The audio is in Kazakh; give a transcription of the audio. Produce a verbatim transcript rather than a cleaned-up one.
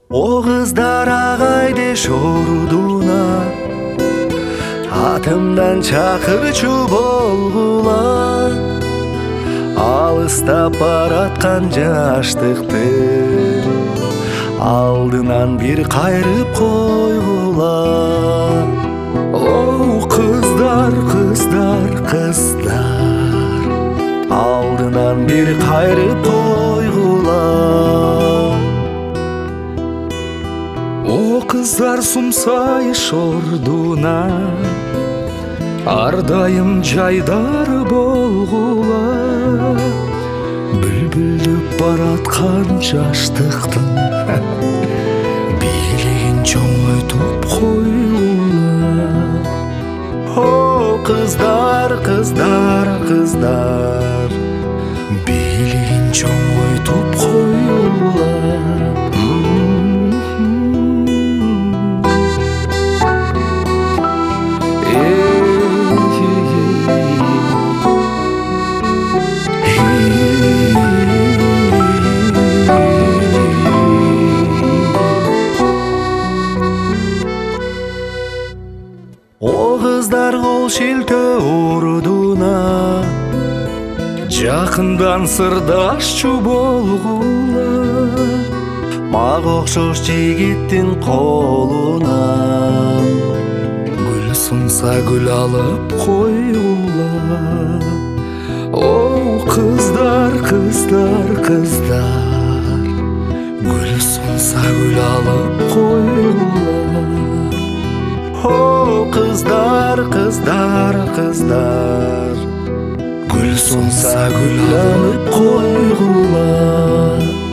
O kızlar ağaydeş orduna, atımdan çakırçu bolgular. Alыстап бараткан жаштыкты алдынан bir кайрып койгула. О кыздар, кыздар, кыздар, алдынан bir кайрып койгула. О кыздар сумсайыш ордуна, ардайым жайдар болгула. Бүлбүлдүп бараткан жаштыктын бийлигин чоңойтуп койгула. О кыздар, кыздар, кыздар, бийлигин чоңойтуп койгула. O kızlar kol şiltö orduna, жакындан сырдашчу болгула. Мага окшош жигиттин колунан гүл сунса гүл алып койгула. О кыздар, кыздар, кыздар, гүл сунса гүл алып койгула. О kızlar, kızlar, kızlar, gül sunsa gül alıp koygula.